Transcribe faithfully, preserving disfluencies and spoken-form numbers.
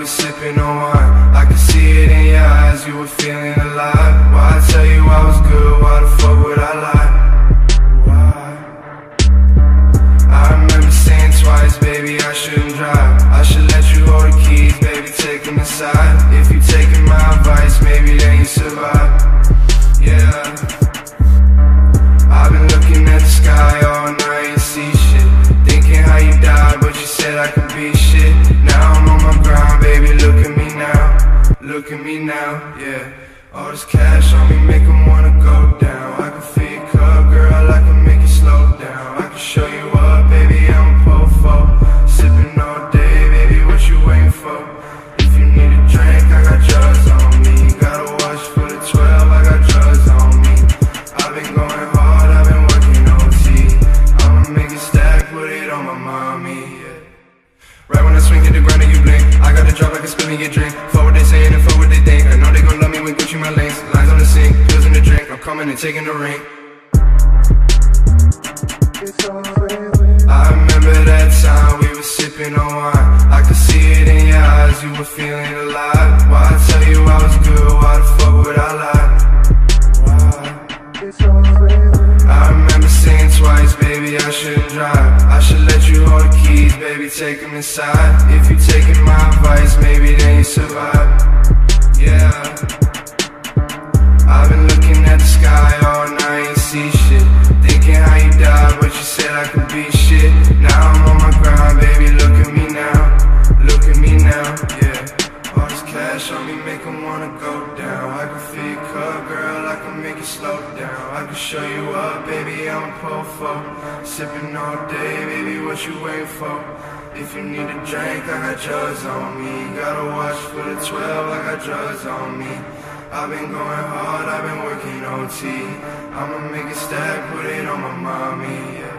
were sipping on wine. I could see it in your eyes, you were feeling alive. Why I tell you I was good, why the fuck would I lie? Why? I remember saying twice, baby, I shouldn't drive. I should let you hold the keys, baby, take them aside. If you taking my advice, maybe then you survive. Yeah, I've been looking at the sky all night and see shit, thinking how you died, but you said I could be shit. Now I'm on my grind, baby, look at me now. Look at me now, yeah. All this cash on me make 'em wanna go down. I can feel your cup, girl, I can make you slow down. I can show you up, baby, I'm a po-fo. Sipping all day, baby, what you waiting for? If you need a drink, I got drugs on me. Gotta watch for the twelve, I got drugs on me. I've been going hard, I've been working O T. I'ma make it stack, put it on my mommy, yeah. Right when I swing, hit the ground and you blink, I got a drop like a spin me, get drink. Fuck what they saying and fuck what they think. I know they gon' love me when Gucci my links. Lines on the sink, pills in the drink. I'm coming and taking the ring. I remember that time we were sipping on wine. I could see it in your eyes, you were feeling alive. Why I tell you I was good, why the fuck would I lie? Why? I remember saying twice, baby, I shouldn't drive. I should let you hold the keys, baby, take them inside. If you taking my advice, maybe then you survive. Yeah, I've been looking at the sky all night and see shit, thinking how you died, but you said I could be shit. Now I'm on my grind, baby, look at me now. Look at me now, yeah. All this cash on me make 'em wanna go down. I can feel your cup, girl, I can make it slow down. I can show you up, baby, I'm a po-fo. Sipping all day, baby, what you waiting for? If you need a drink, I got drugs on me. Gotta watch for the twelve, I got drugs on me. I've been going hard, I've been working O T. I'ma make it stack, put it on my mommy, yeah.